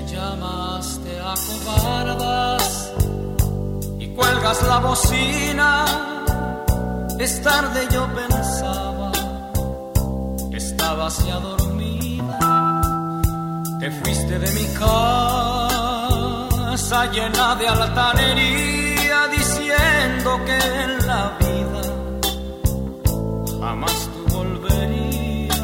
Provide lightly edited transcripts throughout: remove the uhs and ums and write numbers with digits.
Te acobardas y cuelgas la bocina. Es tarde, yo pensaba que estabas ya dormida. Te fuiste de mi casa llena de altanería, diciendo que en la vida jamás tú volverías.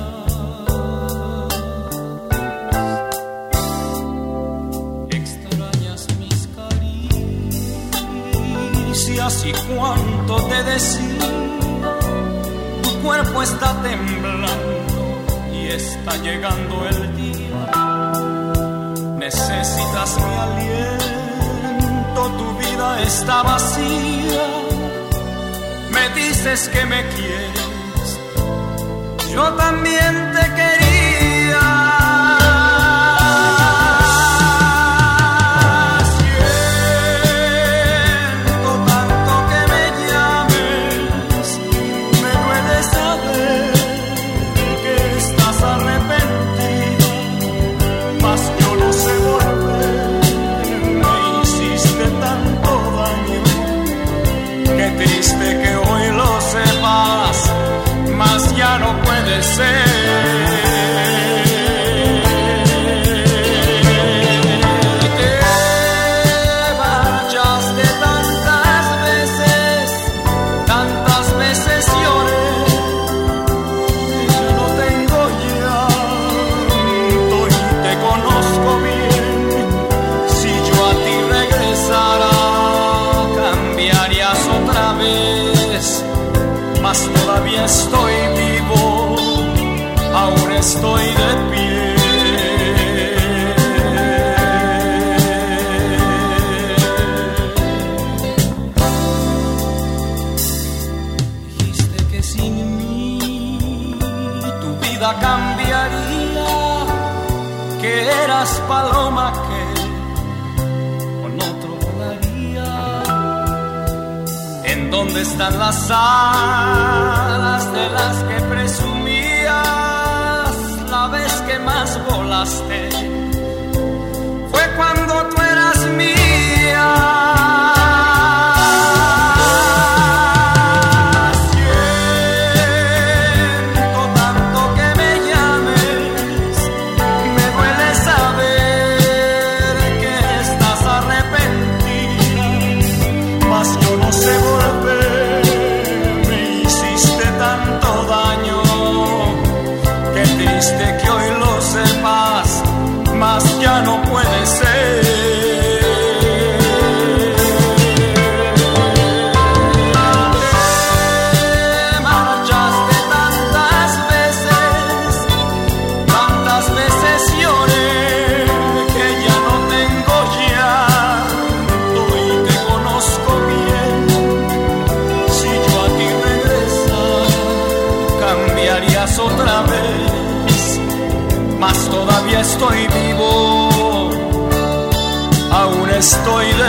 Y cuánto te decía, tu cuerpo está temblando y está llegando el día. Necesitas mi aliento, tu vida está vacía. Me dices que me quieres, yo también te quería. Ya no puede ser. Te marchaste tantas veces lloré. Yo no tengo llanto y te conozco bien. Si yo a ti regresara, cambiarías otra vez. Mas todavía estoy vivo, aún estoy de pie. Dijiste que sin mí tu vida cambiaría, que eras paloma que con otro volaría. ¿En dónde están las alas de las que presumías? La vez que más volaste fue cuando tú eras mía. Siento tanto que me llames, me duele saber que estás arrepentida, mas yo no sé volver. Me hiciste tanto daño, qué triste que hoy lo sepas, mas ya no puede ser. Te marchaste tantas veces lloré, que ya no tengo llanto y te conozco bien. Si yo a ti regresara, cambiarías otra vez. Mas todavía estoy vivo, aún estoy de